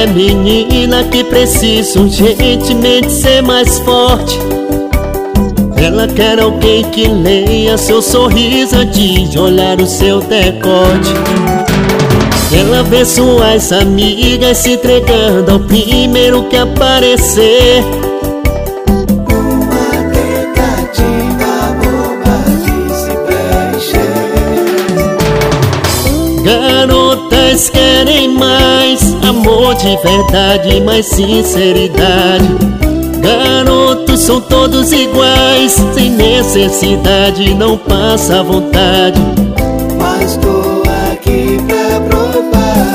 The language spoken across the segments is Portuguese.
menina que precisa urgentemente ser mais forte. Ela quer alguém que leia seu sorriso antes de olhar o seu decote. Ela vê suas amigas se entregando ao primeiro que aparecer. Uma tentativa boba de se preencher. Garotas querem mais amor de verdade, mais sinceridade. Garotos são todos iguais, sem necessidade, não passa vontade. Mas tô aqui pra provar.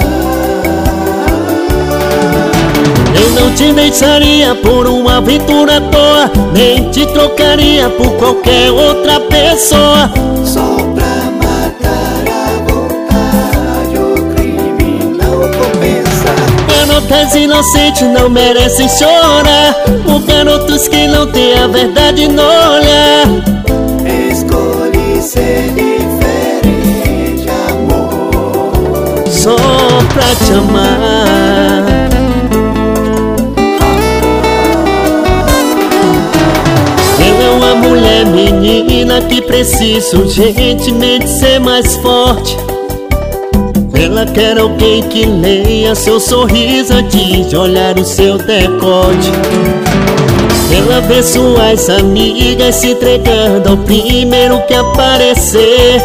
Eu não te deixaria por uma aventura à toa, nem te trocaria por qualquer outra pessoa. Só pra matar a vontade, o crime não compensa. Garotas inocentes não merecem chorar por garotos que não têm a verdade no olhar. Escolhi ser diferente, amor, Só pra te amar. Ela é uma mulher menina que precisa urgentemente ser mais forte. Ela quer alguém que leia seu sorriso antes de olhar o seu decote. Ela vê suas amigas se entregando ao primeiro que aparecer.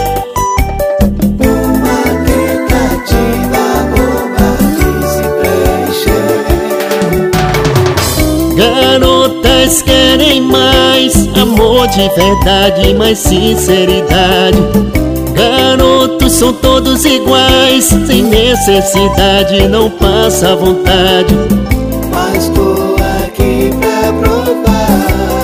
uma tentativa boba de se preencher. Garotas querem mais amor de verdade, mais sinceridade. Garotos são todos iguais, sem necessidade, não passa vontade. Mas tô aqui pra provar.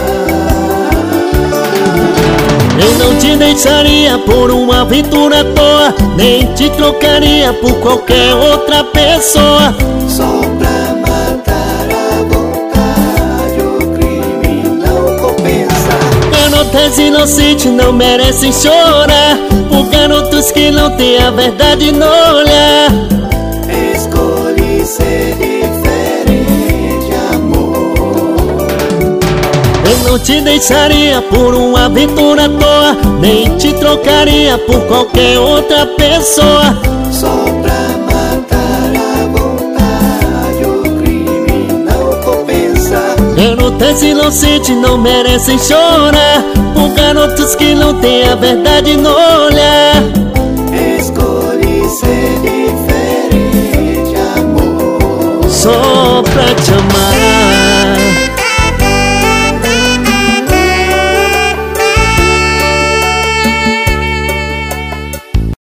Eu não te deixaria por uma aventura à toa, nem te trocaria por qualquer outra pessoa. Só pra matar a vontade, o crime não compensa. Garotas inocentes não merecem chorar por garotos que não têm a verdade no olhar. Escolhi ser diferente, amor, Eu não te deixaria por uma aventura à toa, nem te trocaria por qualquer outra pessoa. só pra matar a vontade, o crime não compensa. Garotas inocentes não merecem chorar por garotos que não têm a verdade no olhar. Escolhi ser diferente, amor, Só pra te amar.